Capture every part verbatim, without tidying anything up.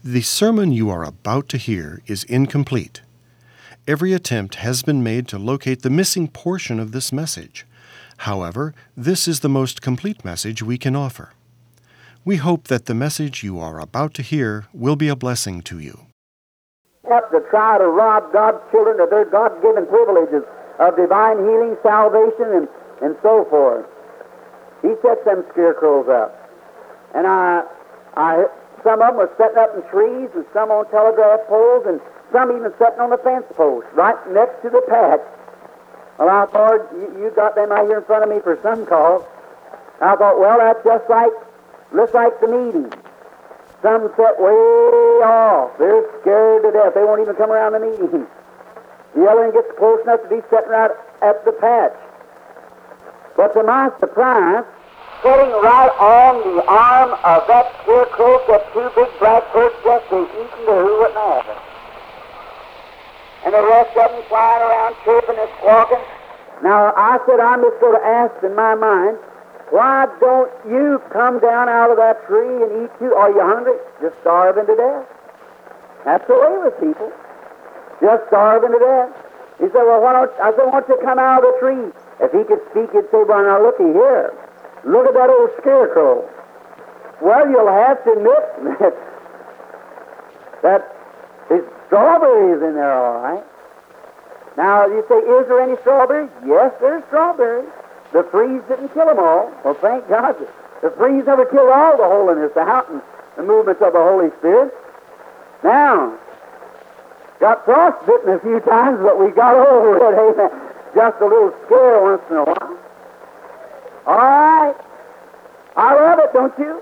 The sermon you are about to hear is incomplete. Every attempt has been made to locate the missing portion of this message. However, this is the most complete message we can offer. We hope that the message you are about to hear will be a blessing to you. Up to try to rob God's children of their God-given privileges of divine healing, salvation, and, and so forth. He sets them scarecrows up. And I, I, some of them were setting up in trees, and some on telegraph poles, and some even sitting on the fence post, right next to the patch. Well, I thought, you, you got them out here in front of me for some cause. I thought, well, that's just like, looks like the meeting. Some sit way off. They're scared to death. They won't even come around the meeting. The other one gets close enough to be sitting right at the patch. But to my surprise, sitting right on the arm of that scarecrow kept two big blackbirds just to eating the who wouldn't have it. And the rest of them flying around chirping and squawking. Now, I said, I'm just going to ask in my mind, why don't you come down out of that tree and eat too? Are you hungry? Just starving to death. That's the way with people. Just starving to death. He said, well, why don't, I said, why don't you come out of the tree? If he could speak, he'd say, well, now, looky here. Look at that old scarecrow. Well, you'll have to admit that, that there's strawberries in there, all right. Now, you say, is there any strawberries? Yes, there's strawberries. The freeze didn't kill them all. Well, thank God. The freeze never killed all the holiness, the fountain, the movements of the Holy Spirit. Now, got frostbitten a few times, but we got over it, amen. Just a little scare once in a while. All right. I love it, don't you?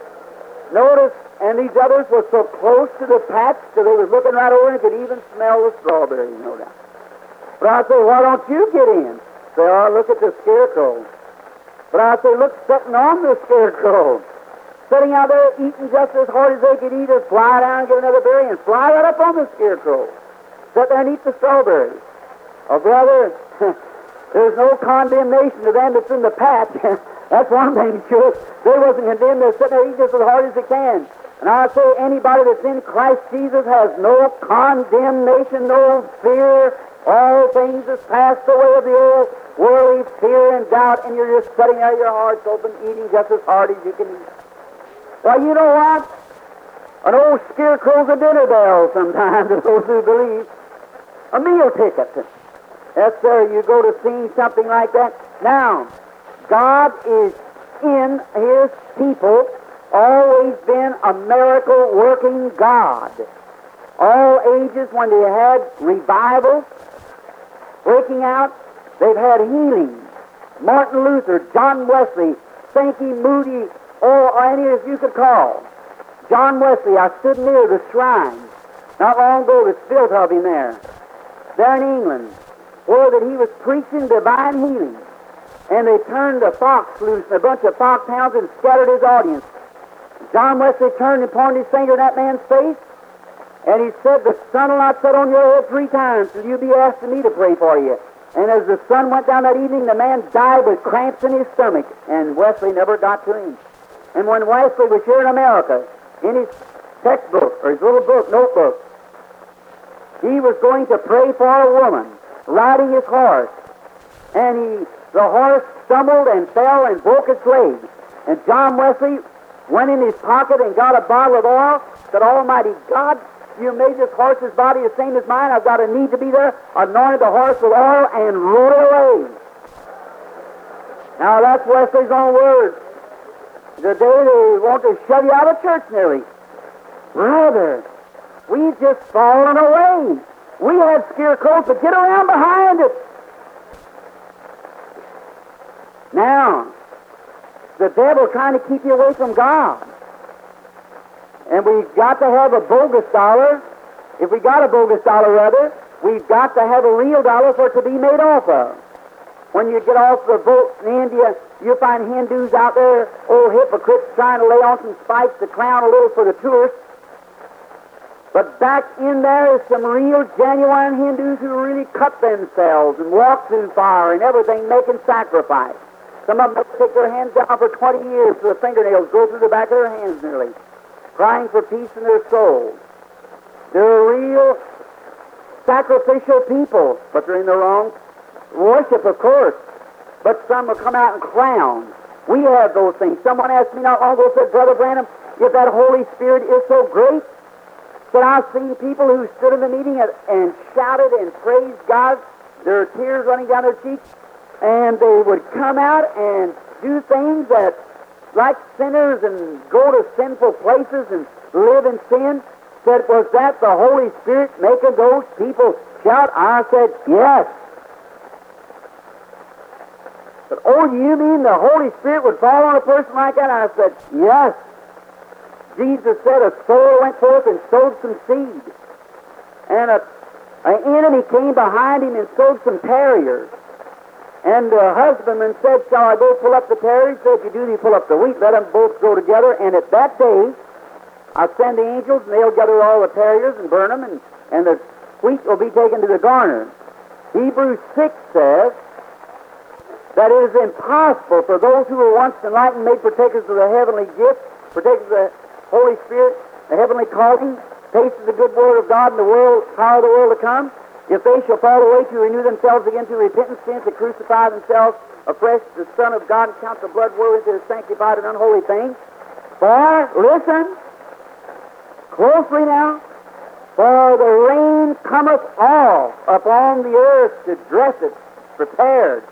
Notice, and these others were so close to the patch that they was looking right over and could even smell the strawberries, no doubt. But I say, why don't you get in? Say, oh, look at the scarecrow. But I say, look, sitting on the scarecrow. Sitting out there eating just as hard as they could eat, or fly down and get another berry and fly right up on the scarecrow. Sit there and eat the strawberries. Oh, brother, there's no condemnation to them that's in the patch. That's one thing sure. They wasn't condemned. They're sitting there eating just as hard as they can. And I say, anybody that's in Christ Jesus has no condemnation, no fear. All things has passed away of the old worldly fear and doubt, and you're just sitting there, your hearts open, eating just as hard as you can eat. Well, you know what? An old scarecrow's a dinner bell sometimes to those who believe. A meal ticket. Yes, sir, you go to see something like that. Now, God is in His people, always been a miracle-working God. All ages, when they had revivals breaking out, they've had healing. Martin Luther, John Wesley, Sankey, Moody, or any as you could call. John Wesley, I stood near the shrine not long ago that's built of him there, there in England, where that he was preaching divine healing. And they turned a fox loose and a bunch of foxhounds and scattered his audience. John Wesley turned and pointed his finger in that man's face, and he said, the sun will not set on your head three times till you be asked of me to pray for you. And as the sun went down that evening, the man died with cramps in his stomach, and Wesley never got to him. And when Wesley was here in America, in his textbook, or his little book, notebook, he was going to pray for a woman riding his horse, and he, the horse stumbled and fell and broke its leg. And John Wesley went in his pocket and got a bottle of oil, said, Almighty God, you made this horse's body the same as mine. I've got a need to be there. Anointed the horse with oil and rode away. Now that's Wesley's own words. The day they want to shove you out of church nearly. Brother, we've just fallen away. We had scarecrows, but get around behind it. Now, the devil trying to keep you away from God. And we've got to have a bogus dollar. If we got a bogus dollar, rather, we've got to have a real dollar for it to be made off of. When you get off the boat in India, you'll find Hindus out there, old hypocrites, trying to lay on some spikes to clown a little for the tourists. But back in there is some real, genuine Hindus who really cut themselves and walk through fire and everything, making sacrifice. Some of them take their hands down for twenty years so the fingernails go through the back of their hands nearly. crying for peace in their souls. They're real sacrificial people, but they're in the wrong worship, of course. But some will come out and clown. We have those things. Someone asked me not long ago, said, Brother Branham, if that Holy Spirit is so great, but I've seen people who stood in the meeting and, and shouted and praised God, their tears running down their cheeks, and they would come out and do things that, like sinners, and go to sinful places and live in sin. Said, was that the Holy Spirit making those people shout? I said, yes. But, oh, you mean the Holy Spirit would fall on a person like that? I said, yes. Jesus said a soul went forth and sowed some seed. And a, an enemy came behind him and sowed some tares. And the husbandman said, shall I go pull up the tares? He said, if you do, you pull up the wheat. Let them both grow together. And at that day, I'll send the angels, and they'll gather all the tares and burn them, and, and the wheat will be taken to the garner. Hebrews six says that it is impossible for those who were once enlightened, made partakers of the heavenly gift, partakers of the Holy Spirit, the heavenly calling, tasted the good word of God and the world, power of the world to come, if they shall fall away to renew themselves again to repentance, sin, to crucify themselves afresh to the Son of God and count the blood wherewith they are sanctified and unholy things. For, listen, closely now, for the rain cometh all upon the earth to dress it, prepared.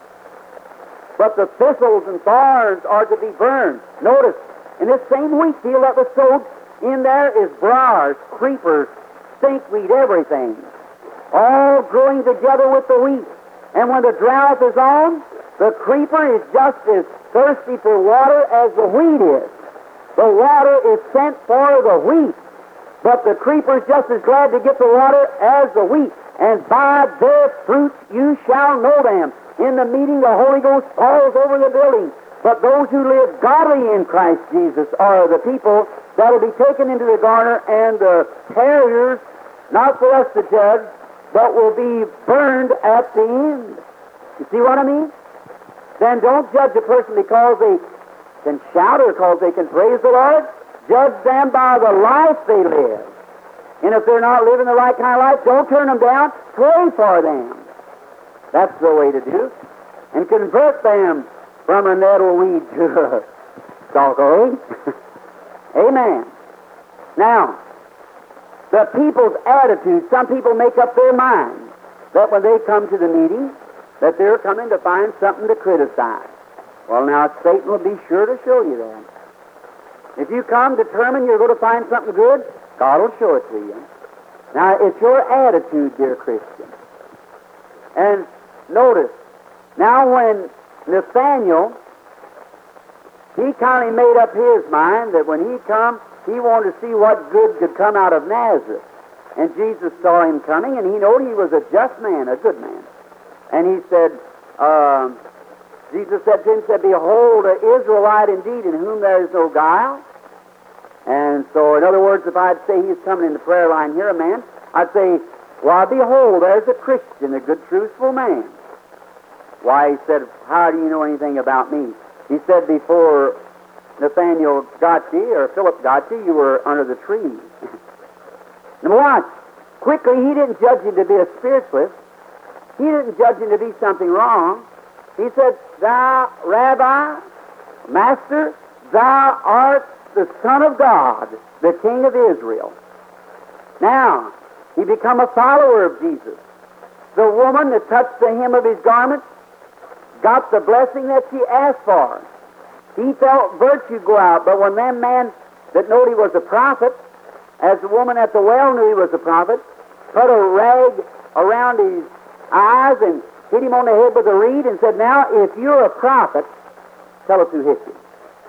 But the thistles and thorns are to be burned. Notice, in this same wheat field that was sowed, in there is briars, creepers, stinkweed, everything, all growing together with the wheat. And when the drought is on, the creeper is just as thirsty for water as the wheat is. The water is sent for the wheat, but the creeper is just as glad to get the water as the wheat. And by their fruits you shall know them. In the meeting, the Holy Ghost falls over the building. But those who live godly in Christ Jesus are the people that will be taken into the garner, and the terriers, not for us to judge, but will be burned at the end. You see what I mean? Then don't judge a person because they can shout or because they can praise the Lord. Judge them by the life they live. And if they're not living the right kind of life, don't turn them down. Pray for them. That's the way to do. And convert them from a nettle weed to a stalk of wheat. Amen. Now, the people's attitude, some people make up their mind that when they come to the meeting, that they're coming to find something to criticize. Well, now, Satan will be sure to show you that. If you come determined you're going to find something good, God will show it to you. Now, it's your attitude, dear Christian. And notice, now when Nathaniel, he kind of made up his mind that when he come, he wanted to see what good could come out of Nazareth. And Jesus saw him coming, and he knew he was a just man, a good man. And he said, uh, Jesus said to him, said, behold, an Israelite indeed, in whom there is no guile. And so, in other words, if I'd say he's coming in the prayer line here, a man, I'd say, why, behold, there's a Christian, a good, truthful man. Why, he said, how do you know anything about me? He said, before Nathaniel got you, or Philip got you, you were under the tree. Now watch. Quickly, he didn't judge him to be a spiritualist. He didn't judge him to be something wrong. He said, thou, Rabbi, Master, thou art the Son of God, the King of Israel. Now, he become a follower of Jesus. The woman that touched the hem of his garment got the blessing that she asked for. He felt virtue go out, but when that man that knew he was a prophet, as the woman at the well knew he was a prophet, put a rag around his eyes and hit him on the head with a reed and said, now, if you're a prophet, tell us who hit you.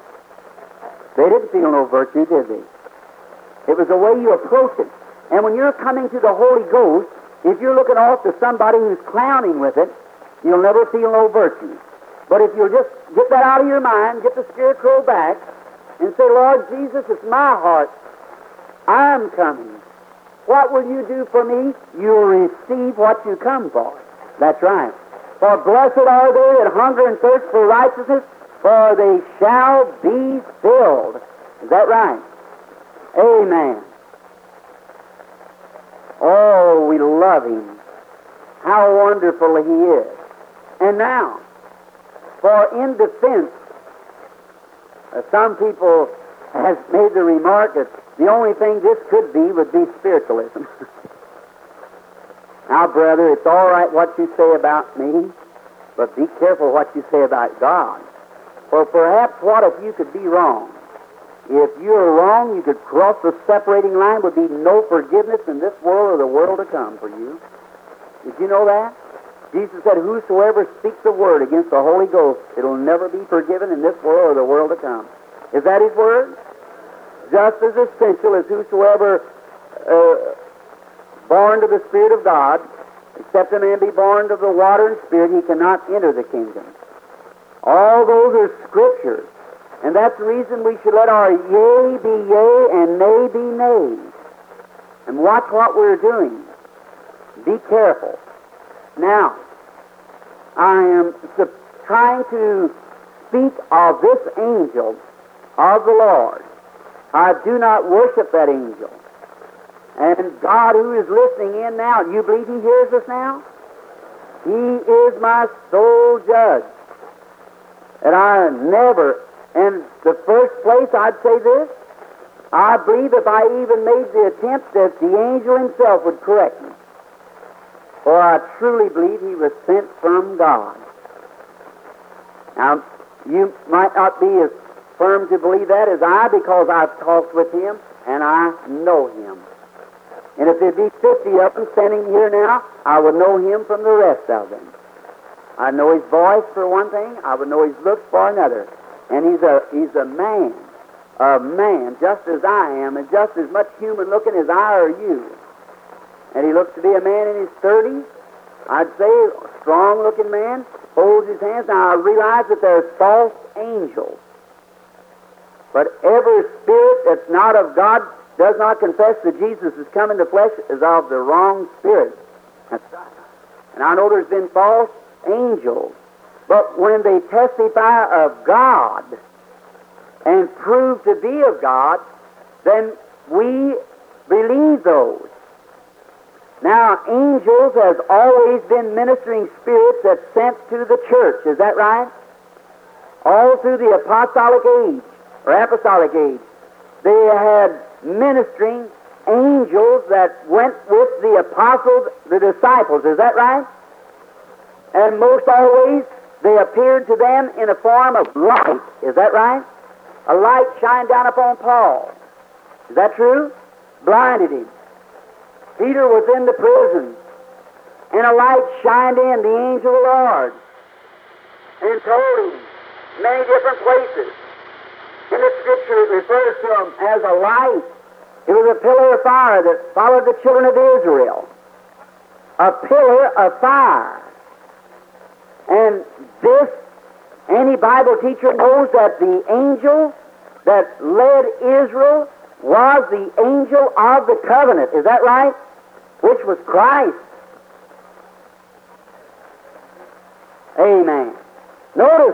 They didn't feel no virtue, did they? It was the way you approach it. And when you're coming to the Holy Ghost, if you're looking off to somebody who's clowning with it, you'll never feel no virtue. But if you'll just get that out of your mind, get the scarecrow back, and say, Lord Jesus, it's my heart. I'm coming. What will you do for me? You'll receive what you come for. That's right. For blessed are they that hunger and thirst for righteousness, for they shall be filled. Is that right? Amen. Oh, we love Him. How wonderful He is. And now, for in defense, uh, some people have made the remark that the only thing this could be would be spiritualism. Now, brother, it's all right what you say about me, but be careful what you say about God. For perhaps what if you could be wrong? If you're wrong, you could cross the separating line, would be no forgiveness in this world or the world to come for you. Did you know that? Jesus said, whosoever speaks a word against the Holy Ghost, it'll never be forgiven in this world or the world to come. Is that His word? Just as essential as whosoever uh, born to the Spirit of God, except a man be born of the water and Spirit, he cannot enter the kingdom. All those are scriptures. And that's the reason we should let our yea be yea and nay be nay. And watch what we're doing. Be careful. Now, I am su- trying to speak of this angel of the Lord. I do not worship that angel. And God, who is listening in now, you believe He hears us now? He is my sole judge. And I never, in the first place, I'd say this, I believe if I even made the attempt that the angel himself would correct me. For I truly believe he was sent from God. Now, you might not be as firm to believe that as I, because I've talked with him and I know him. And if there'd be fifty of them standing here now, I would know him from the rest of them. I know his voice for one thing, I would know his looks for another. And he's a he's a man, a man, just as I am, and just as much human looking as I or you. And he looks to be a man in his thirties, I'd say, a strong looking man, holds his hands. Now I realize that there's false angels. But every spirit that's not of God does not confess that Jesus has come in the flesh is of the wrong spirit. That's right. And I know there's been false angels, but when they testify of God and prove to be of God, then we believe those. Now, angels has always been ministering spirits that's sent to the church. Is that right? All through the apostolic age or apostolic age, they had ministering angels that went with the apostles, the disciples. Is that right? And most always, they appeared to them in a form of light. Is that right? A light shined down upon Paul. Is that true? Blinded him. Peter was in the prison, and a light shined in, the angel of the Lord, and told him many different places. In the Scripture, it refers to him as a light. It was a pillar of fire that followed the children of Israel. A pillar of fire. And this, any Bible teacher knows that the angel that led Israel was the angel of the covenant. Is that right? Which was Christ. Amen. Notice,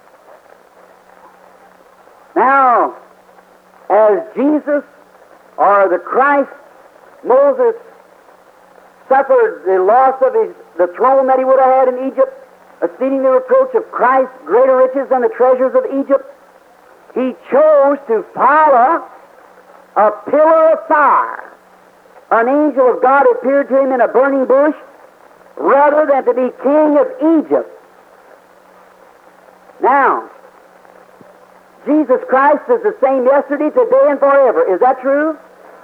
now, as Jesus or the Christ, Moses suffered the loss of his the throne that he would have had in Egypt, esteeming the reproach of Christ greater riches than the treasures of Egypt, he chose to follow a pillar of fire. An angel of God appeared to him in a burning bush rather than to be king of Egypt. Now, Jesus Christ is the same yesterday, today, and forever. Is that true?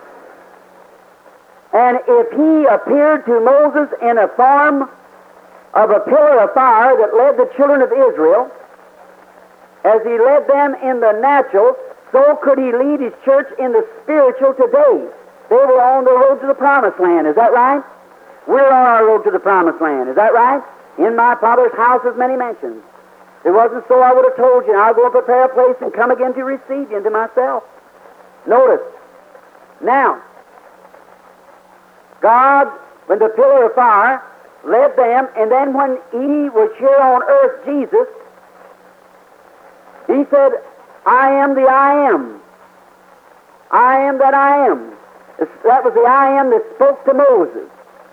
And if he appeared to Moses in a form of a pillar of fire that led the children of Israel, as he led them in the natural, so could he lead his church in the spiritual today. They were on the road to the promised land. Is that right? We're on our road to the promised land. Is that right? In my Father's house is many mansions. If it wasn't so, I would have told you, I'll go and prepare a place and come again to receive you into myself. Notice, now, God, when the pillar of fire led them, and then when he was here on earth, Jesus, he said, I am the I am. I am that I am. That was the I am that spoke to Moses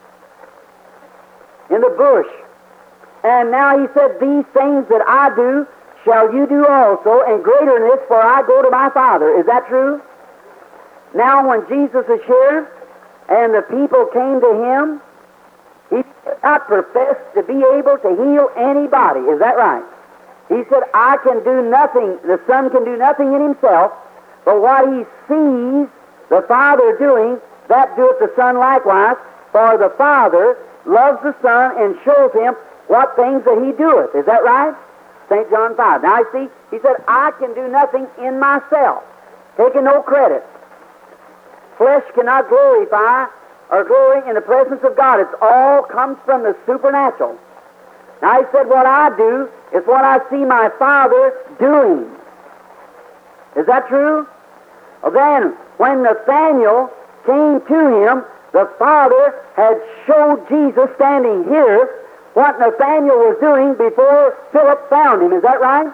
in the bush. And now he said, these things that I do shall you do also, and greater than this, for I go to my Father. Is that true? Now when Jesus is here, and the people came to him, he did not profess to be able to heal anybody. Is that right? He said, I can do nothing, the Son can do nothing in himself, but what he sees the Father doing, that doeth the Son likewise, for the Father loves the Son and shows him what things that he doeth. Is that right? Saint John five. Now, you see, he said, I can do nothing in myself, taking no credit. Flesh cannot glorify or glory in the presence of God. It all comes from the supernatural. Now, he said, what I do is what I see my Father doing. Is that true? Well, then, when Nathanael came to him, the Father had showed Jesus standing here what Nathanael was doing before Philip found him. Is that right?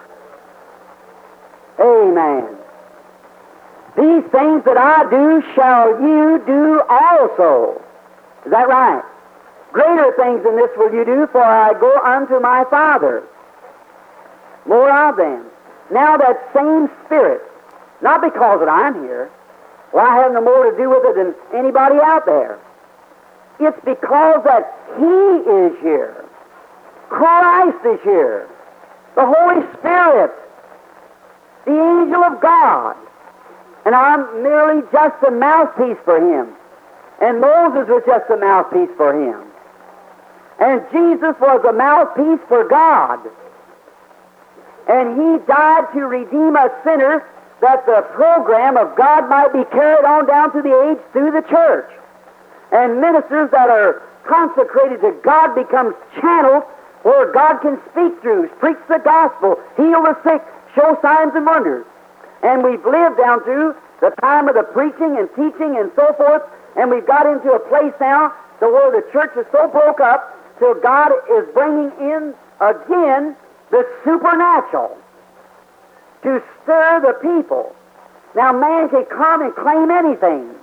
Amen. These things that I do shall you do also. Is that right? Greater things than this will you do, for I go unto my Father. More of them. Now that same Spirit, not because that I'm here, well, I have no more to do with it than anybody out there. It's because that He is here. Christ is here. The Holy Spirit. The angel of God. And I'm merely just a mouthpiece for Him. And Moses was just a mouthpiece for Him. And Jesus was a mouthpiece for God. And He died to redeem us sinners, that the program of God might be carried on down to the age through the church. And ministers that are consecrated to God becomes channels where God can speak through, preach the gospel, heal the sick, show signs and wonders. And we've lived down through the time of the preaching and teaching and so forth, and we've got into a place now to where the church is so broke up till God is bringing in again the supernatural to stir the people. Now, man can come and claim anything.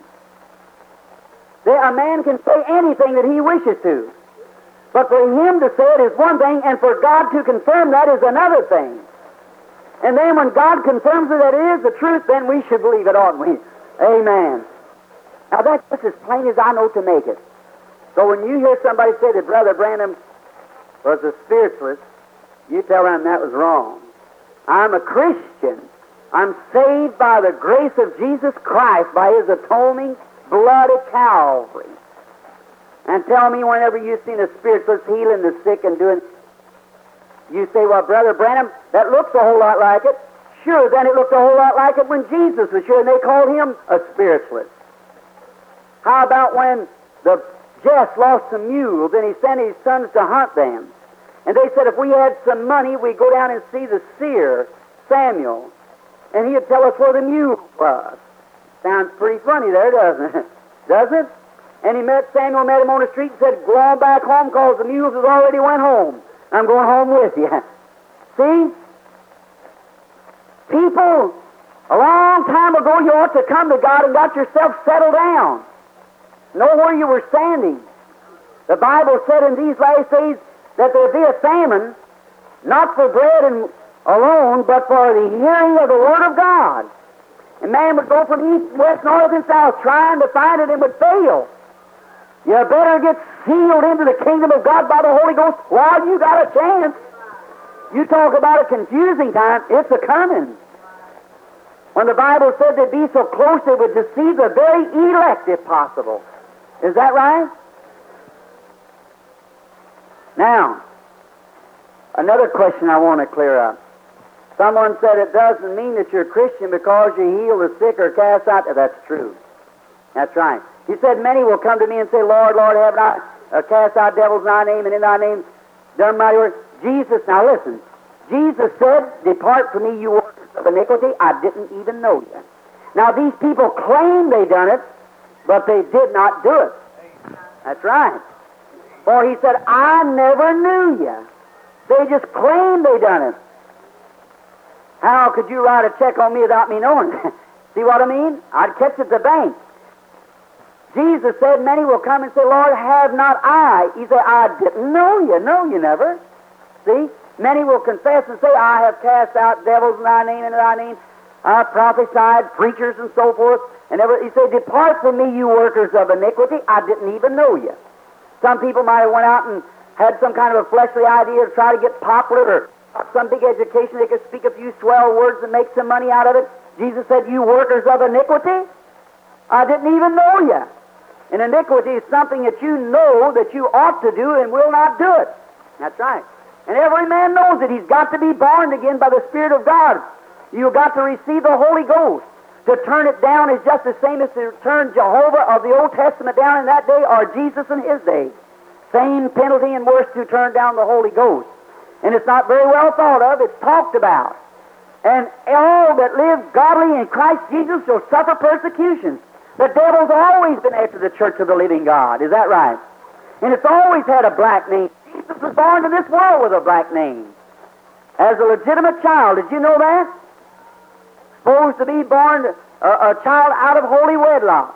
A man can say anything that he wishes to. But for him to say it is one thing, and for God to confirm that is another thing. And then when God confirms that it is the truth, then we should believe it, oughtn't we? Amen. Now, that's just as plain as I know to make it. So when you hear somebody say that Brother Branham was a spiritualist, you tell them that was wrong. I'm a Christian. I'm saved by the grace of Jesus Christ, by His atoning blood at Calvary. And tell me whenever you've seen a spiritualist healing the sick and doing, you say, well, Brother Branham, that looks a whole lot like it. Sure, then it looked a whole lot like it when Jesus was here, and they called Him a spiritualist. How about when the Jess lost some mules, and he sent his sons to hunt them? And they said, if we had some money, we'd go down and see the seer, Samuel, and he'd tell us where the mule was. Sounds pretty funny there, doesn't it? Doesn't it? And he met Samuel, met him on the street, and said, go on back home, because the mules has already went home. I'm going home with you. See? People, a long time ago, you ought to come to God and got yourself settled down. Know where you were standing. The Bible said in these last days that there'd be a famine, not for bread and alone, but for the hearing of the Word of God. And man would go from east, west, north, and south trying to find it and would fail. You better get sealed into the kingdom of God by the Holy Ghost while you got a chance. You talk about a confusing time, it's a coming. When the Bible said they'd be so close they would deceive the very elect if possible. Is that right? Now, another question I want to clear up. Someone said it doesn't mean that you're a Christian because you heal the sick or cast out. That's true. That's right. He said, many will come to me and say, Lord, Lord, have I uh, cast out devils in thy name, and in thy name done mighty works? Jesus, now listen, Jesus said, depart from me, you workers of iniquity, I didn't even know you. Now these people claim they done it, but they did not do it. That's right. For he said, I never knew you. They just claimed they done it. How could you write a check on me without me knowing it? See what I mean? I'd catch at the bank. Jesus said, many will come and say, Lord, have not I? He said, I didn't know you. No, you never. See? Many will confess and say, I have cast out devils in thy name, in thy name. I prophesied, preachers and so forth. And ever, he said, depart from me, you workers of iniquity. I didn't even know you. Some people might have went out and had some kind of a fleshly idea to try to get popular or some big education. They could speak a few swell words and make some money out of it. Jesus said, you workers of iniquity, I didn't even know you. And iniquity is something that you know that you ought to do and will not do it. That's right. And every man knows that he's got to be born again by the Spirit of God. You've got to receive the Holy Ghost. To turn it down is just the same as to turn Jehovah of the Old Testament down in that day or Jesus in his day. Same penalty and worse to turn down the Holy Ghost. And it's not very well thought of. It's talked about. And all that live godly in Christ Jesus shall suffer persecution. The devil's always been after the church of the living God. Is that right? And it's always had a black name. Jesus was born to this world with a black name. As a legitimate child. Did you know that? Supposed to be born a, a child out of holy wedlock.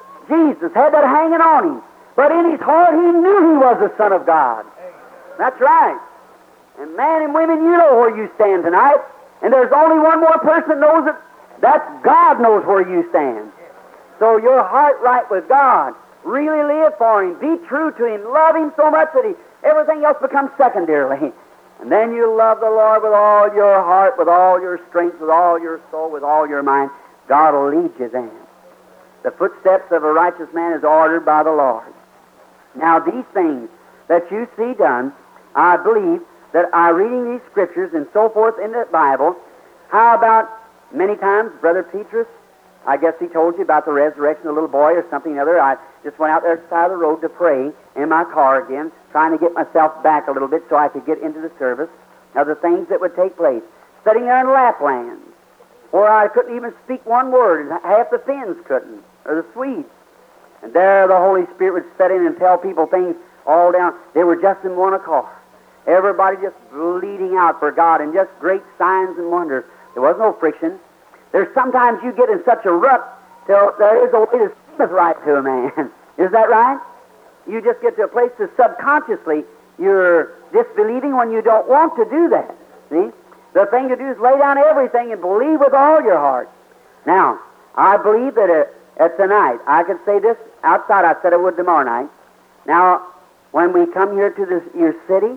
Jesus had that hanging on him. But in his heart he knew he was the Son of God. That's right. And man and women, you know where you stand tonight. And there's only one more person that knows it. That's God knows where you stand. So your heart right with God. Really live for Him. Be true to Him. Love Him so much that he, everything else becomes secondary. And then you love the Lord with all your heart, with all your strength, with all your soul, with all your mind. God will lead you then. The footsteps of a righteous man is ordered by the Lord. Now these things that you see done, I believe that I reading these scriptures and so forth in the Bible, how about many times, Brother Petrus, I guess he told you about the resurrection of the little boy or something or other. I just went out there to the side of the road to pray in my car again, trying to get myself back a little bit so I could get into the service. Now the things that would take place. Sitting there in Lapland, where I couldn't even speak one word, and half the Finns couldn't, or the Swedes. And there the Holy Spirit would set in and tell people things all down. They were just in one accord. Everybody just bleeding out for God, and just great signs and wonders. There was no friction. There's sometimes you get in such a rut till there is a way to seemeth right to a man. Is that right? You just get to a place that subconsciously you're disbelieving when you don't want to do that. See? The thing to do is lay down everything and believe with all your heart. Now, I believe that uh, at tonight, I could say this outside, I said I would tomorrow night. Now, when we come here to this your city,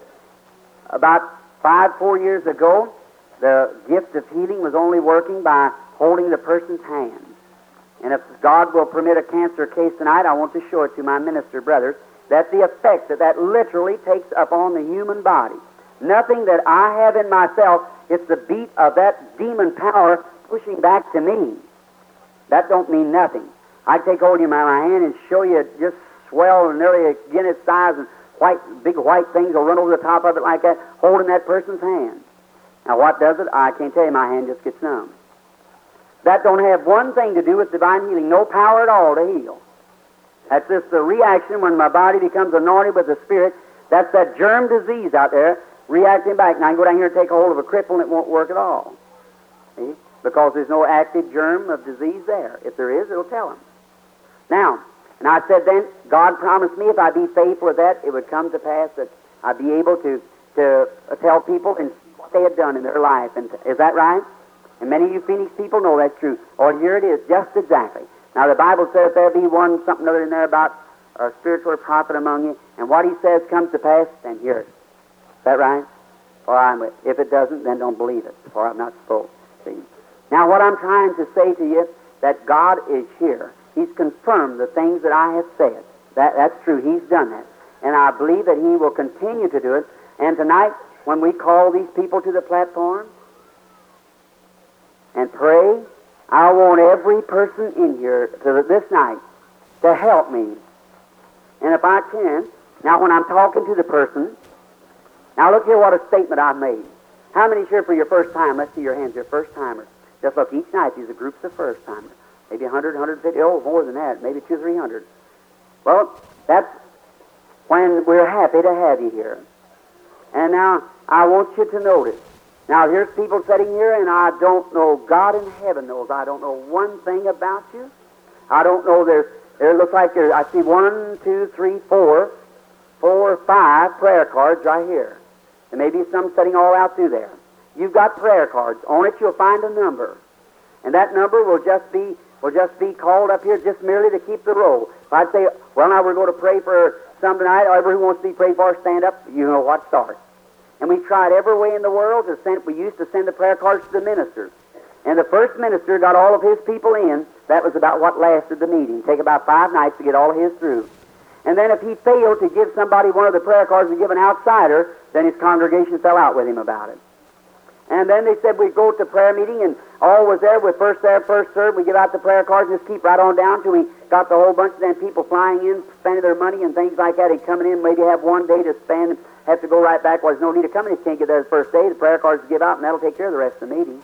about five, four years ago, the gift of healing was only working by holding the person's hand. And if God will permit a cancer case tonight, I want to show it to my minister brothers, that the effect that that literally takes upon the human body. Nothing that I have in myself, it's the beat of that demon power pushing back to me. That don't mean nothing. I take hold of you by my hand and show you it just swell and nearly again its size, and white, big white things will run over the top of it like that, holding that person's hand. Now what does it? I can't tell you, my hand just gets numb. That don't have one thing to do with divine healing, no power at all to heal. That's just the reaction when my body becomes anointed with the Spirit. That's that germ disease out there reacting back. Now I can go down here and take a hold of a cripple and it won't work at all. See? Because there's no active germ of disease there. If there is, it'll tell them. Now, and I said then, God promised me if I be faithful with that, it would come to pass that I'd be able to, to uh, tell people and what they had done in their life. And is that right? And many of you Phoenix people know that's true. Or here it is, just exactly. Now the Bible says there be one something other in there about a spiritual prophet among you, and what he says comes to pass, then hear it. Is that right? Or I'm, if it doesn't, then don't believe it, for I've not spoke. See? Now what I'm trying to say to you, that God is here. He's confirmed the things that I have said. That, that's true. He's done that. And I believe that He will continue to do it. And tonight, when we call these people to the platform and pray, I want every person in here to this night to help me. And if I can, now when I'm talking to the person, now look here what a statement I've made. How many's here for your first time? Let's see your hands, your first timers. Just look, each night these are groups of first timers. Maybe one hundred, one hundred fifty, oh, more than that, maybe two, three hundred. Well, that's when we're happy to have you here. And now, I want you to notice Now, here's people sitting here, and I don't know, God in heaven knows, I don't know one thing about you. I don't know, there's, there looks like there, I see one, two, three, four, four or five prayer cards right here. And maybe some sitting all out through there. You've got prayer cards. On it you'll find a number. And that number will just be will just be called up here just merely to keep the roll. If I'd say, well, now we're going to pray for some tonight, or everyone wants to be prayed for, stand up, you know what, start. And we tried every way in the world to send, we used to send the prayer cards to the ministers. And the first minister got all of his people in. That was about what lasted the meeting. Take about five nights to get all of his through. And then if he failed to give somebody one of the prayer cards and give an outsider, then his congregation fell out with him about it. And then they said we'd go to prayer meeting, and all was there with first there, first served. We give out the prayer cards and just keep right on down till we got the whole bunch of them people flying in, spending their money and things like that. He'd coming in, maybe have one day to spend, and have to go right back. Well, there's no need of coming if you can't get there the first day. The prayer cards to give out, and that'll take care of the rest of the meeting.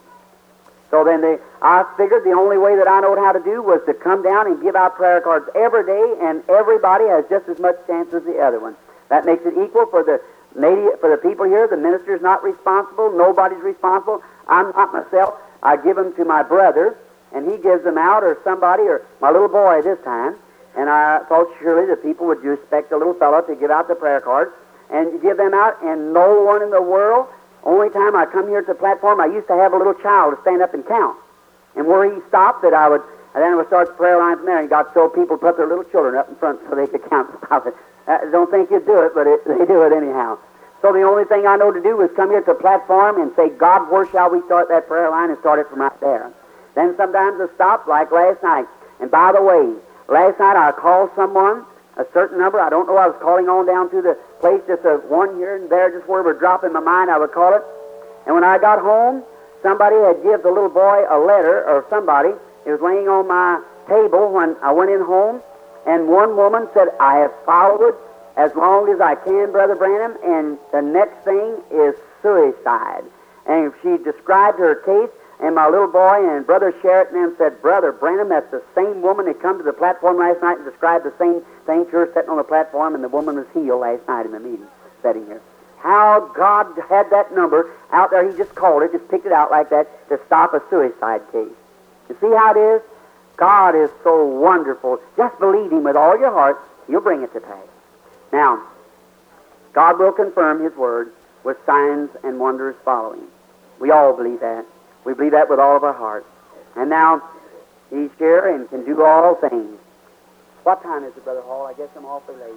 So then they, I figured the only way that I knowed how to do was to come down and give out prayer cards every day, and everybody has just as much chance as the other one. That makes it equal for the lady, for the people here. The minister's not responsible. Nobody's responsible. I'm not myself. I give them to my brother, and he gives them out, or somebody, or my little boy this time. And I thought surely the people would respect the little fellow to give out the prayer cards and give them out, and no one in the world. Only time I come here to the platform, I used to have a little child to stand up and count. And where he stopped, that I would, and then I would start the prayer line from there, and got so people put their little children up in front so they could count. Stop it. I don't think you'd do it, but it, they do it anyhow. So the only thing I know to do is come here to the platform and say, God, where shall we start that prayer line, and start it from right there. Then sometimes I stop, like last night. And by the way, last night I called someone, a certain number. I don't know, I was calling on down through the place, just a one here and there, just where it would drop in my mind, I would call it. And when I got home, somebody had given the little boy a letter, or somebody. It was laying on my table when I went in home, and one woman said, I have followed as long as I can, Brother Branham, and the next thing is suicide. And she described her case, and my little boy and Brother Sheraton and said, Brother Branham, that's the same woman that come to the platform last night and described the same thing to her sitting on the platform, and the woman was healed last night in the meeting, sitting here. How God had that number out there, he just called it, just picked it out like that to stop a suicide case. You see how it is? God is so wonderful. Just believe him with all your heart, he'll bring it to pass. Now, God will confirm his word with signs and wonders following. We all believe that. We believe that with all of our heart. And now, he's here and can do all things. What time is it, Brother Hall? I guess I'm awfully late.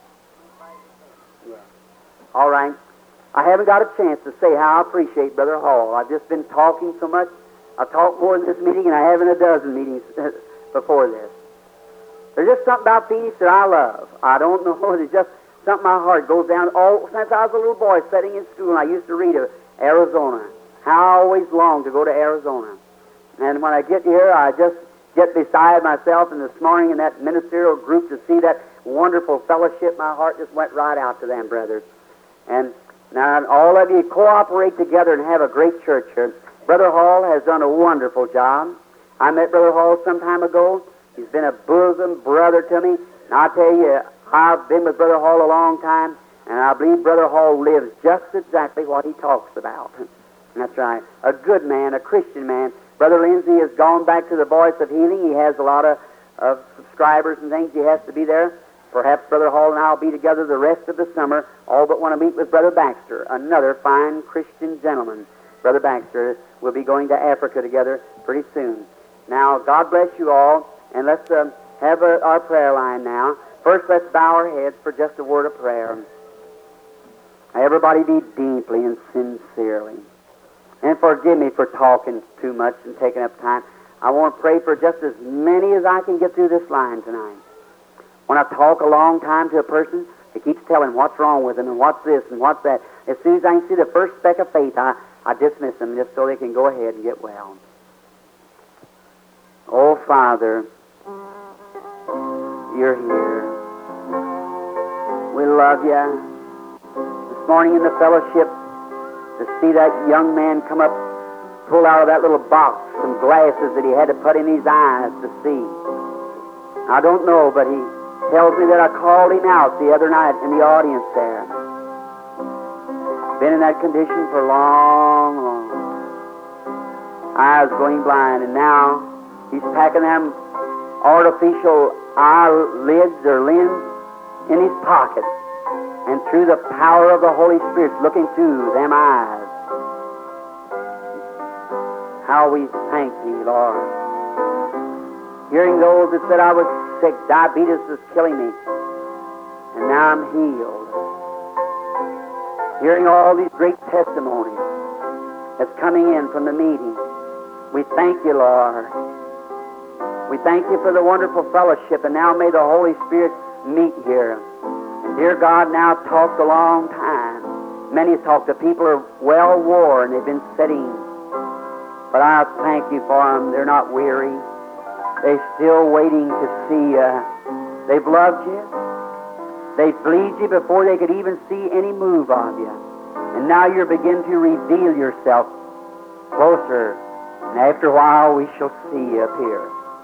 Yeah. All right. I haven't got a chance to say how I appreciate Brother Hall. I've just been talking so much. I talked more in this meeting than I have in a dozen meetings before this. There's just something about Phoenix that I love. I don't know. There's just something my heart goes down. All since I was a little boy sitting in school, and I used to read of Arizona. How I always longed to go to Arizona. And when I get here, I just get beside myself. And this morning in that ministerial group to see that wonderful fellowship, my heart just went right out to them, brothers. And now all of you cooperate together and have a great church here. Brother Hall has done a wonderful job. I met Brother Hall some time ago. He's been a bosom brother to me. And I tell you, I've been with Brother Hall a long time, and I believe Brother Hall lives just exactly what he talks about. That's right. A good man, a Christian man. Brother Lindsay has gone back to the Voice of Healing. He has a lot of, of subscribers and things. He has to be there. Perhaps Brother Hall and I will be together the rest of the summer, all but want to meet with Brother Baxter, another fine Christian gentleman. Brother Baxter will be going to Africa together pretty soon. Now, God bless you all, and let's uh, have a, our prayer line now. First, let's bow our heads for just a word of prayer. Everybody be deeply and sincerely. And forgive me for talking too much and taking up time. I want to pray for just as many as I can get through this line tonight. When I talk a long time to a person, it keeps telling what's wrong with them and what's this and what's that. As soon as I can see the first speck of faith, I, I dismiss them just so they can go ahead and get well. Oh, Father, you're here. We love you. This morning in the fellowship, to see that young man come up, pull out of that little box some glasses that he had to put in his eyes to see. I don't know, but he tells me that I called him out the other night in the audience there. Been in that condition for long, long. Eyes going blind, and now he's packing them artificial eyelids or lens in his pocket, and through the power of the Holy Spirit looking through them eyes. How we thank Thee, Lord. Hearing those that said I was sick, diabetes was killing me, and now I'm healed. Hearing all these great testimonies that's coming in from the meeting, we thank You, Lord. We thank You for the wonderful fellowship, and now may the Holy Spirit meet here. And dear God, now talked a long time. Many talk. The people are well worn. They've been sitting. But I thank You for them. They're not weary. They're still waiting to see You. They've loved You. They believed You before they could even see any move of You. And now You're beginning to reveal Yourself closer. And after a while we shall see You appear.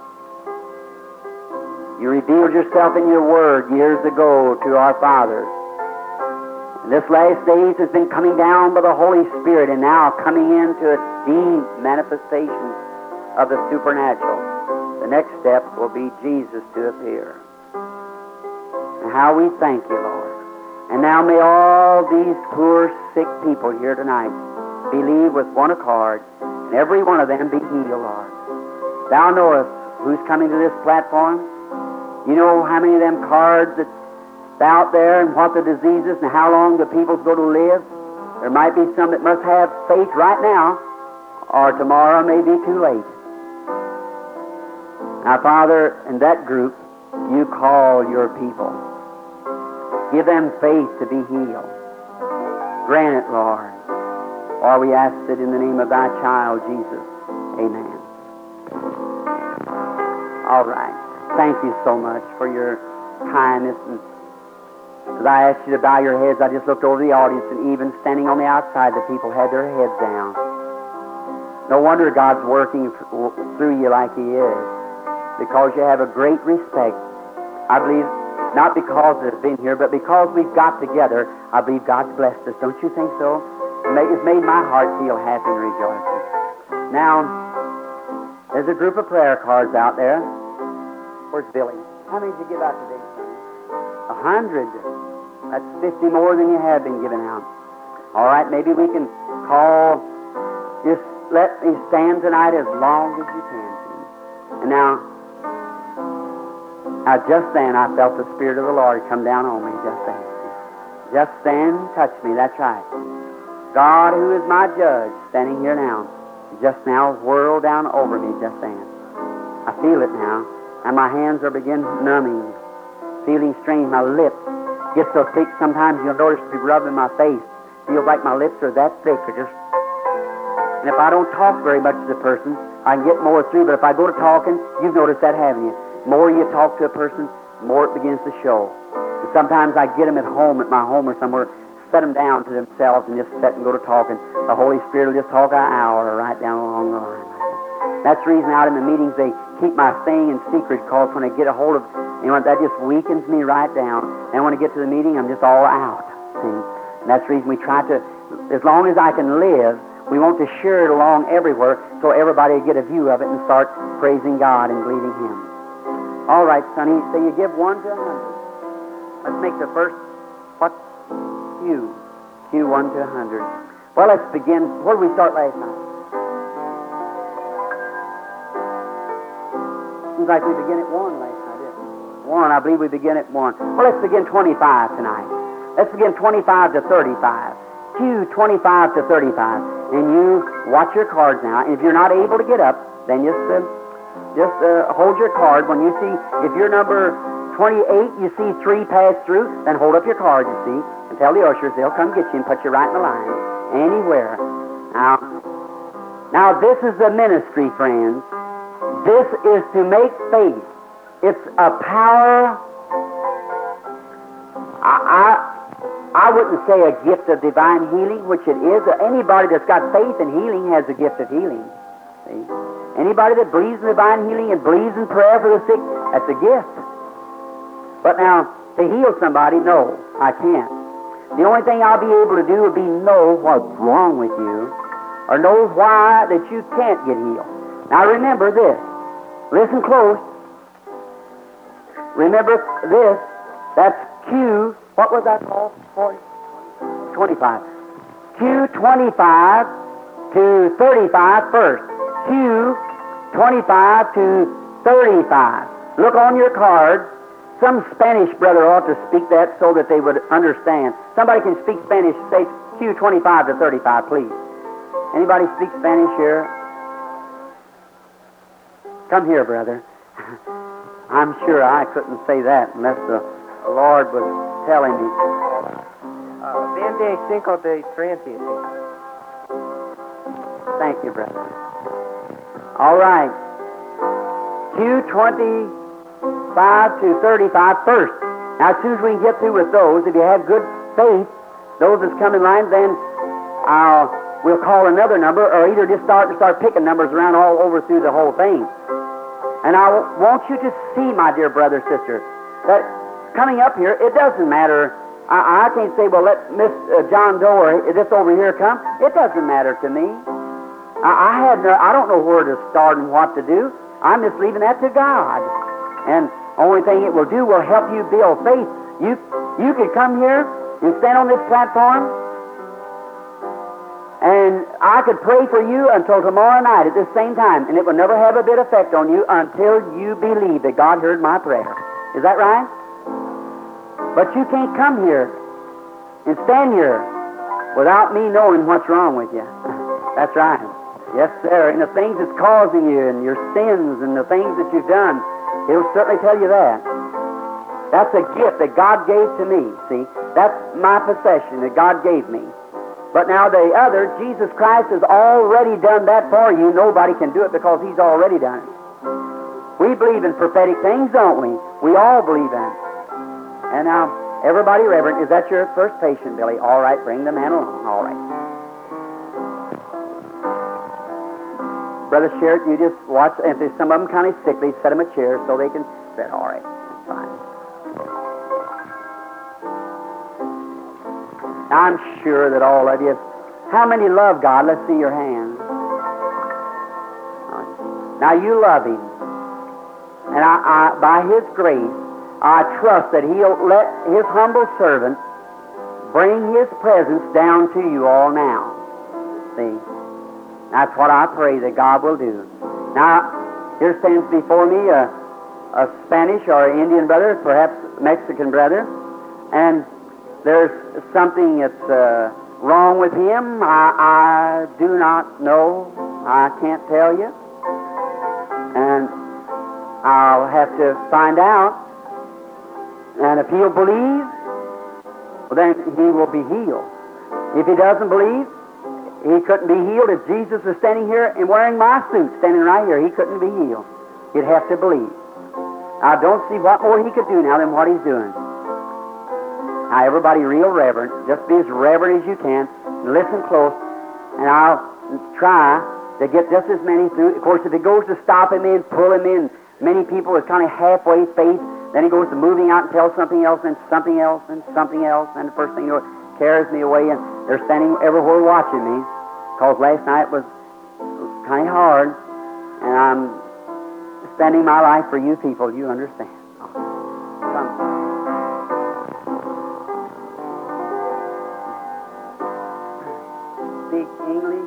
You revealed Yourself in Your Word years ago to our fathers. And this last days has been coming down by the Holy Spirit and now coming into a deep manifestation of the supernatural. The next step will be Jesus to appear. And how we thank You, Lord. And now may all these poor, sick people here tonight believe with one accord, and every one of them be healed, Lord. Thou knowest who's coming to this platform. You know how many of them cards that's out there and what the diseases and how long the people's going to live. There might be some that must have faith right now, or tomorrow may be too late. Now, Father, in that group, You call Your people. Give them faith to be healed. Grant it, Lord. For we ask it in the name of Thy child, Jesus. Amen. All right. Thank you so much for your kindness. And as I asked you to bow your heads, I just looked over the audience, and even standing on the outside, the people had their heads down. No wonder God's working through you like He is, because you have a great respect. I believe, not because it's been here, but because we've got together, I believe God's blessed us. Don't you think so? It's made my heart feel happy and rejoicing. Now, there's a group of prayer cards out there. Where's Billy? How many did you give out today? A hundred. That's fifty more than you have been given out. All right, maybe we can call, just let me stand tonight as long as you can. And now, now just then I felt the Spirit of the Lord come down on me, just then. Just then, touch me, that's right. God, who is my judge, standing here now, just now whirled down over me just then. I feel it now. And my hands are beginning numbing, feeling strange. My lips get so thick sometimes you'll notice to be rubbing my face. Feels like my lips are that thick. Or just, and if I don't talk very much to the person, I can get more through. But if I go to talking, you've noticed that, haven't you? The more you talk to a person, the more it begins to show. And sometimes I get them at home, at my home or somewhere, set them down to themselves and just sit and go to talking. The Holy Spirit will just talk an hour right down along the line. That's the reason out in the meetings they keep my thing in secret, because when I get a hold of, you know, that just weakens me right down. And when I get to the meeting, I'm just all out. See? And that's the reason we try to, as long as I can live, we want to share it along everywhere so everybody will get a view of it and start praising God and believing Him. All right, Sonny, so you give one to a hundred. Let's make the first, what? Q. Q one to a hundred. Well, let's begin. Where did we start last night? Seems like we begin at one last night, didn't we? One, I believe we begin at one. Well, let's begin twenty-five tonight. Let's begin twenty-five to thirty-five. Q twenty-five to thirty-five. And you watch your cards now. And if you're not able to get up, then just uh, just uh, hold your card. When you see, if you're number twenty-eight, you see three pass through, then hold up your card, you see, and tell the ushers they'll come get you and put you right in the line. Anywhere. Now, now this is the ministry, friends. This is to make faith. It's a power. I, I, I wouldn't say a gift of divine healing, which it is. Anybody that's got faith in healing has a gift of healing. See? Anybody that believes in divine healing and believes in prayer for the sick, that's a gift. But now, to heal somebody, no, I can't. The only thing I'll be able to do will be know what's wrong with you, or know why that you can't get healed. Now remember this. Listen close. Remember this. That's Q. What was that called? forty? twenty-five. Q twenty-five to thirty-five first. Q twenty-five to thirty-five. Look on your card. Some Spanish brother ought to speak that so that they would understand. Somebody can speak Spanish. Say Q twenty-five to thirty-five, please. Anybody speak Spanish here? Come here, brother. I'm sure I couldn't say that unless the Lord was telling me. veinticinco de treinta y cinco. Thank you, brother. All right. Q twenty-five to thirty-five first. Now, as soon as we can get through with those, if you have good faith, those that's come in line, then I'll, we'll call another number, or either just start start picking numbers around all over through the whole thing. And I want you to see, my dear brother, sister, that coming up here, it doesn't matter. I, I can't say, well, let Miss uh, John Doe or this over here come. It doesn't matter to me. I, I had no, I don't know where to start and what to do. I'm just leaving that to God. And only thing it will do will help you build faith. You you could come here and stand on this platform, and I could pray for you until tomorrow night at the same time, and it will never have a bit of effect on you until you believe that God heard my prayer. Is that right? But you can't come here and stand here without me knowing what's wrong with you. That's right. Yes, sir. And the things that's causing you, and your sins, and the things that you've done, it'll certainly tell you that. That's a gift that God gave to me, see? That's my possession that God gave me. But now the other, Jesus Christ has already done that for you. Nobody can do it because He's already done it. We believe in prophetic things, don't we? We all believe that. And now, everybody reverent, is that your first patient, Billy? All right, bring the man along. All right. Brother Sherritt, you just watch. If there's some of them kind of sickly, set them a chair so they can sit. All right, that's fine. I'm sure that all of you, how many love God? Let's see your hands. Now you love Him. And I, I, by His grace, I trust that He'll let His humble servant bring His presence down to you all now. See? That's what I pray that God will do. Now, here stands before me a, a Spanish or Indian brother, perhaps Mexican brother, and there's something that's uh, wrong with him. I, I do not know. I can't tell you. And I'll have to find out. And if he'll believe, well, then he will be healed. If he doesn't believe, he couldn't be healed. If Jesus was standing here and wearing my suit, standing right here, he couldn't be healed. He'd have to believe. I don't see what more he could do now than what he's doing. Now, everybody real reverent. Just be as reverent as you can. And listen close. And I'll try to get just as many through. Of course, if it goes to stop him in, pull him in, many people are kind of halfway faith. Then he goes to moving out and tells something else, and something else, and something else. And the first thing you know, it carries me away. And they're standing everywhere watching me. Because last night was kind of hard. And I'm spending my life for you people. You understand. Come. Speak English.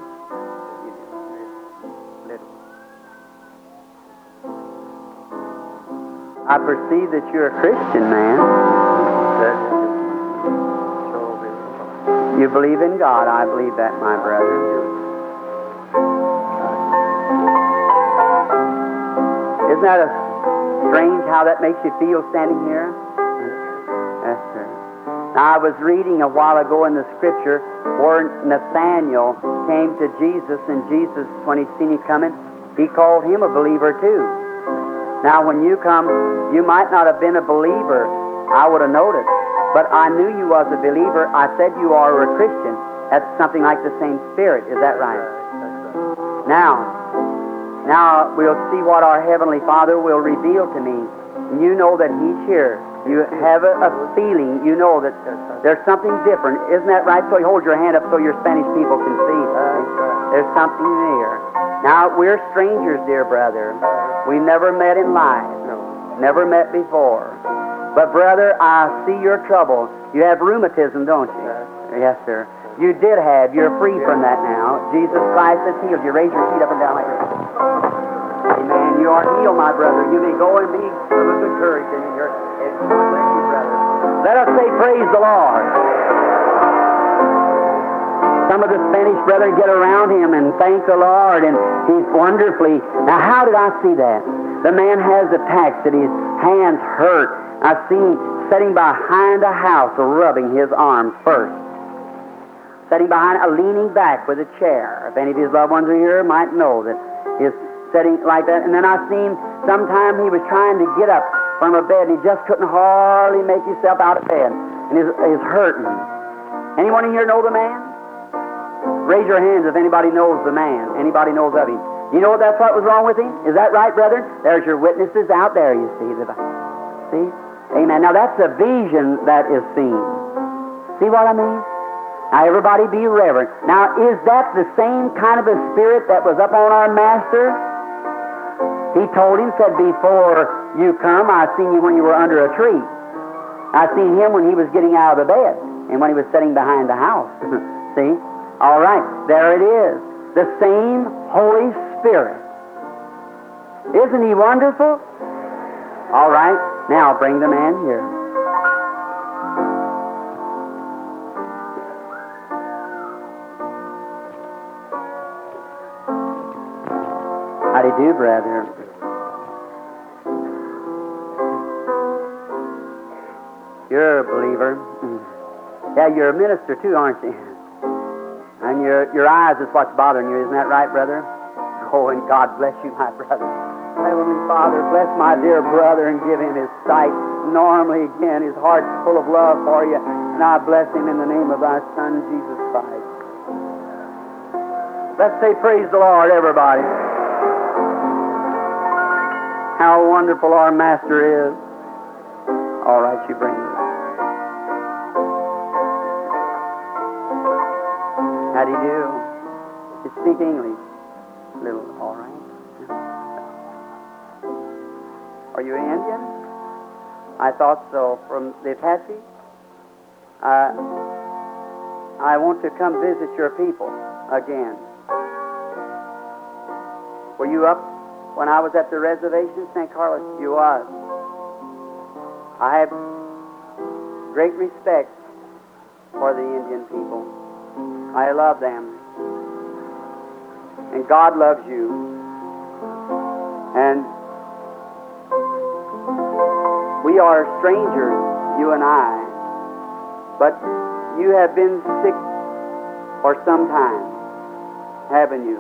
I perceive that you're a Christian man. You believe in God. I believe that, my brother. Isn't that a strange how that makes you feel standing here? Yes, sir. Now, I was reading a while ago in the Scripture where Nathaniel came to Jesus, and Jesus, when he seen him coming, he called him a believer too. Now, when you come, you might not have been a believer. I would have noted. But I knew you was a believer. I said you are a Christian. That's something like the same spirit. Is that right? Now, now we'll see what our Heavenly Father will reveal to me. And you know that He's here. You have a, a feeling, you know that there's something different. Isn't that right? So you hold your hand up so your Spanish people can see. There's something there. Now, we're strangers, dear brother. We never met in life. Never met before. But, brother, I see your trouble. You have rheumatism, don't you? Yes, sir. You did have. You're free from that now. Jesus Christ has healed you. Raise your feet up and down like this. Amen. You are healed, my brother. You may go and be full of good courage in your head. Bless you, brother. Let us say, praise the Lord. Some of the Spanish brethren get around him and thank the Lord, and he's wonderfully. Now, how did I see that? The man has attacks that his hands hurt. I see him sitting behind a house, rubbing his arms first. Sitting behind, uh, leaning back with a chair. If any of his loved ones are here, might know that he's sitting like that. And then I seen sometime he was trying to get up from a bed, and he just couldn't hardly make himself out of bed, and he's, he's hurting. Anyone in here know the man? Raise your hands if anybody knows the man. Anybody knows of him. You know that's what was wrong with him? Is that right, brethren? There's your witnesses out there, you see. See? Amen. Now that's a vision that is seen. See what I mean? Now everybody be reverent. Now is that the same kind of a spirit that was up on our Master? He told him, said, before you come, I seen you when you were under a tree. I seen him when he was getting out of the bed and when he was sitting behind the house. See? All right, there it is. The same Holy Spirit. Isn't he wonderful? All right, now bring the man here. How do you do, brother? You're a believer. Yeah, you're a minister too, aren't you? And your your eyes is what's bothering you, isn't that right, brother? Oh, and God bless you, my brother. Heavenly Father, bless my dear brother and give him his sight normally again. His heart's full of love for you. And I bless him in the name of thy Son, Jesus Christ. Let's say praise the Lord, everybody. How wonderful our Master is. All right, you bring it. How do you do? You speak English? Little, all right. Are you Indian? I thought so. From the Apache? Uh, I want to come visit your people again. Were you up when I was at the reservation, Saint Carlos? You was. I have great respect for the Indian people. I love them. And God loves you. And we are strangers, you and I. But you have been sick for some time, haven't you?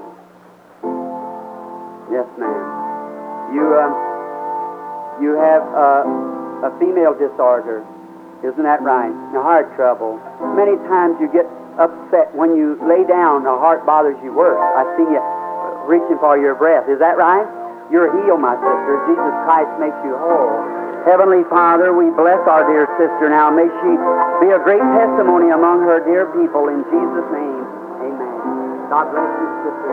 Yes, ma'am. You, um, you have uh, a female disorder. Isn't that right? A heart trouble. Many times you get upset when you lay down, the heart bothers you worse. I see you reaching for your breath. Is that right? You're healed, my sister. Jesus Christ makes you whole. Heavenly Father, we bless our dear sister now. May she be a great testimony among her dear people. In Jesus' name, amen. God bless you, sister.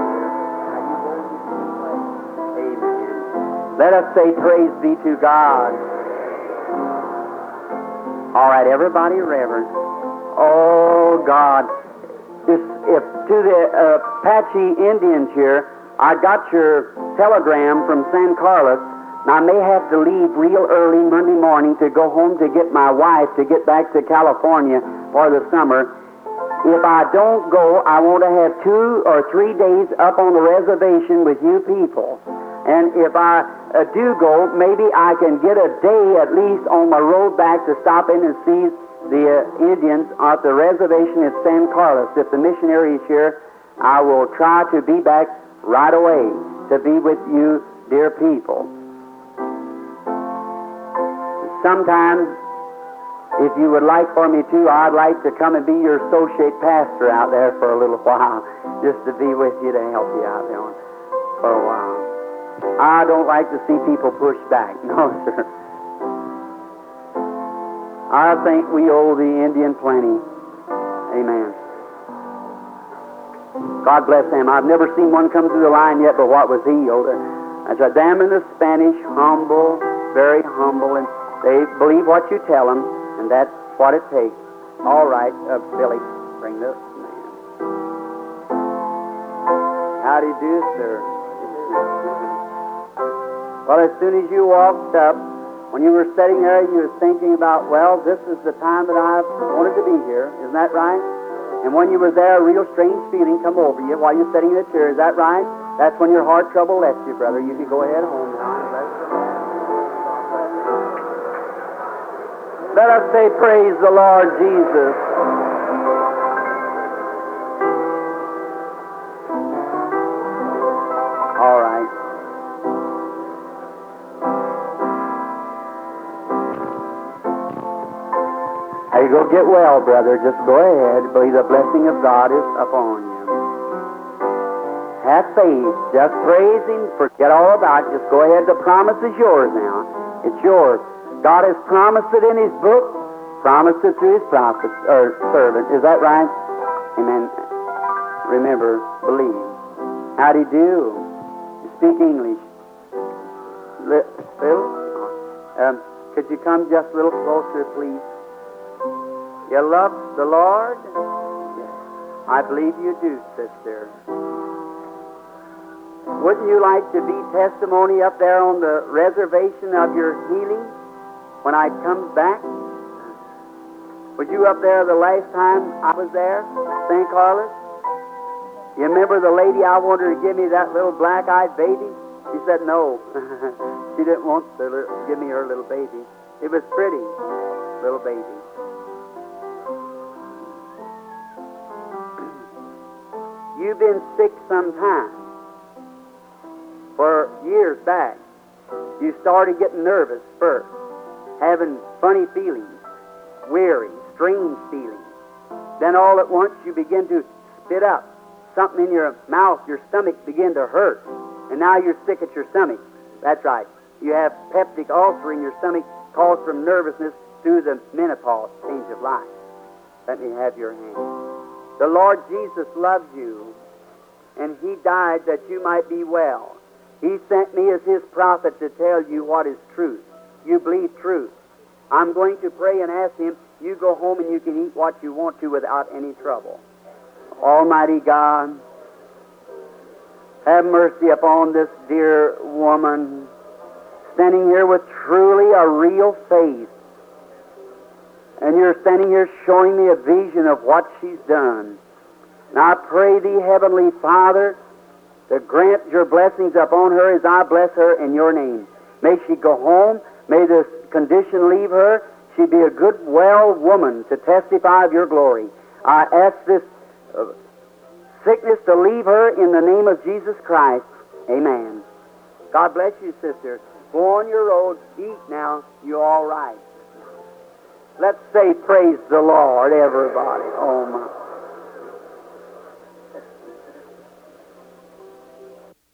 Amen. Let us say praise be to God. All right, everybody reverent. Oh, God. If, if to the uh, Apache Indians here, I got your telegram from San Carlos. Now, I may have to leave real early Monday morning to go home to get my wife to get back to California for the summer. If I don't go, I want to have two or three days up on the reservation with you people. And if I uh, do go, maybe I can get a day at least on my road back to stop in and see the uh, Indians at the reservation at San Carlos. If the missionary is here, I will try to be back right away to be with you, dear people. Sometimes, if you would like for me to, I'd like to come and be your associate pastor out there for a little while, just to be with you to help you out there for a while. I don't like to see people pushed back. No, sir. I think we owe the Indian plenty. Amen. God bless them. I've never seen one come through the line yet, but what was he? Oh, that's a damn in the Spanish, humble, very humble, and they believe what you tell them, and that's what it takes. All right, uh, Billy, bring this man. How do you do, sir? Well, as soon as you walked up, when you were sitting there, you were thinking about, well, this is the time that I've wanted to be here. Isn't that right? And when you were there, a real strange feeling come over you while you're sitting in the chair. Is that right? That's when your heart trouble left you, brother. You can go ahead home now. Let us say, praise the Lord Jesus. All right. There you go. Get well, brother. Just go ahead. Believe the blessing of God is upon you. Have faith. Just praise Him. Forget all about it. Just go ahead. The promise is yours now. It's yours. God has promised it in His book, promised it through His prophet or servant. Is that right? Amen. Remember, believe. How do you do? You speak English. Phil, um, could you come just a little closer, please? You love the Lord? I believe you do, sister. Wouldn't you like to be testimony up there on the reservation of your healing when I come back? Was you up there the last time I was there, Saint Carlos? You remember the lady I wanted to give me that little black-eyed baby? She said no. She didn't want to give me her little baby. It was pretty, little baby. You've been sick sometime. For years back, you started getting nervous first, having funny feelings, weary, strange feelings. Then all at once you begin to spit up. Something in your mouth, your stomach began to hurt. And now you're sick at your stomach. That's right. You have peptic ulcer in your stomach caused from nervousness through the menopause, change of life. Let me have your hand. The Lord Jesus loves you, and He died that you might be well. He sent me as His prophet to tell you what is truth. You believe truth. I'm going to pray and ask Him, you go home and you can eat what you want to without any trouble. Almighty God, have mercy upon this dear woman standing here with truly a real faith. And you're standing here showing me a vision of what she's done. And I pray Thee, Heavenly Father, to grant your blessings upon her as I bless her in your name. May she go home. May this condition leave her. She be a good, well woman to testify of your glory. I ask this uh, sickness to leave her in the name of Jesus Christ. Amen. God bless you, sister. Go on your road. Eat now. You're all right. Let's say praise the Lord, everybody. Oh, my.